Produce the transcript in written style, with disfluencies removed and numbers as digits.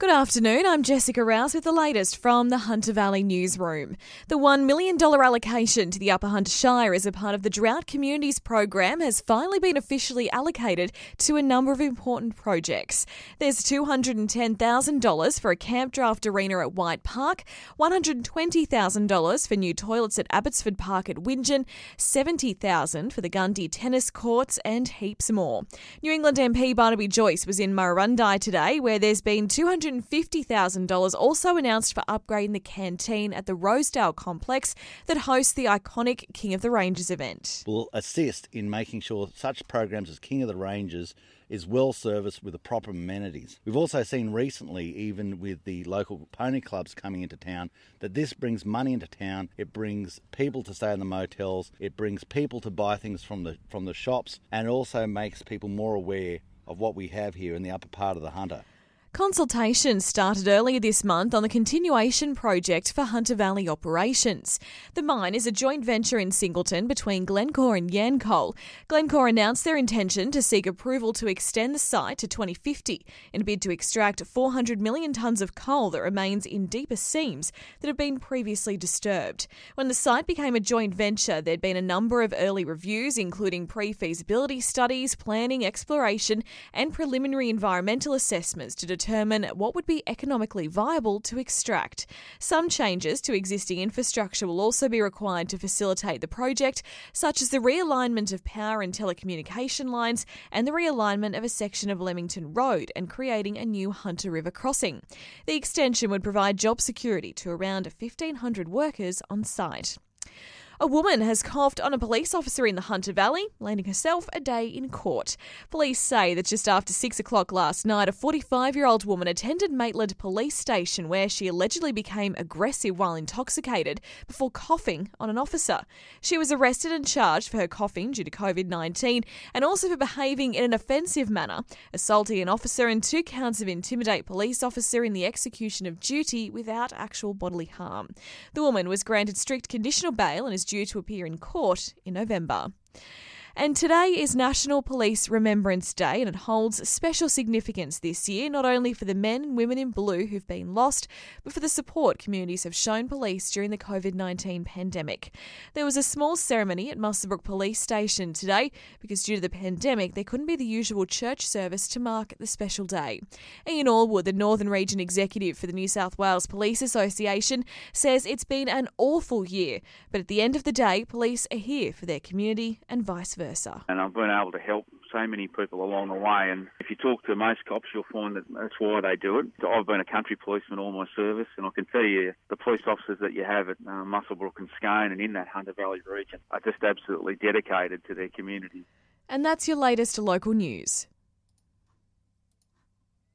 Good afternoon, I'm Jessica Rouse with the latest from the Hunter Valley Newsroom. The $1 million allocation to the Upper Hunter Shire as a part of the Drought Communities program has finally been officially allocated to a number of important projects. There's $210,000 for a camp draft arena at White Park, $120,000 for new toilets at Abbotsford Park at Wingen, $70,000 for the Gundy tennis courts, and heaps more. New England MP Barnaby Joyce was in Murrurundi today, where there's been $250,000 also announced for upgrading the canteen at the Rosedale complex that hosts the iconic King of the Ranges event. Will assist in making sure such programs as King of the Ranges is well serviced with the proper amenities. We've also seen recently, even with the local pony clubs coming into town, that this brings money into town. It brings people to stay in the motels. It brings people to buy things from the shops, and also makes people more aware of what we have here in the upper part of the Hunter. Consultation started earlier this month on the continuation project for Hunter Valley operations. The mine is a joint venture in Singleton between Glencore and Yancoal. Glencore announced their intention to seek approval to extend the site to 2050 in a bid to extract 400 million tonnes of coal that remains in deeper seams that have been previously disturbed. When the site became a joint venture, there'd been a number of early reviews, including pre-feasibility studies, planning, exploration and preliminary environmental assessments to determine what would be economically viable to extract. Some changes to existing infrastructure will also be required to facilitate the project, such as the realignment of power and telecommunication lines and the realignment of a section of Leamington Road and creating a new Hunter River crossing. The extension would provide job security to around 1,500 workers on site. A woman has coughed on a police officer in the Hunter Valley, landing herself a day in court. Police say that just after 6 o'clock last night, a 45-year-old woman attended Maitland Police Station where she allegedly became aggressive while intoxicated before coughing on an officer. She was arrested and charged for her coughing due to COVID-19 and also for behaving in an offensive manner, assaulting an officer, and 2 counts of intimidate police officer in the execution of duty without actual bodily harm. The woman was granted strict conditional bail and is due to appear in court in November. And today is National Police Remembrance Day, and it holds special significance this year, not only for the men and women in blue who've been lost, but for the support communities have shown police during the COVID-19 pandemic. There was a small ceremony at Muswellbrook Police Station today because due to the pandemic, there couldn't be the usual church service to mark the special day. Ian Allwood, the Northern Region Executive for the New South Wales Police Association, says it's been an awful year, but at the end of the day, police are here for their community and vice versa. And I've been able to help so many people along the way, and if you talk to most cops, you'll find that that's why they do it. I've been a country policeman all my service, and I can tell you the police officers that you have at Muswellbrook and Scone and in that Hunter Valley region are just absolutely dedicated to their community. And that's your latest local news.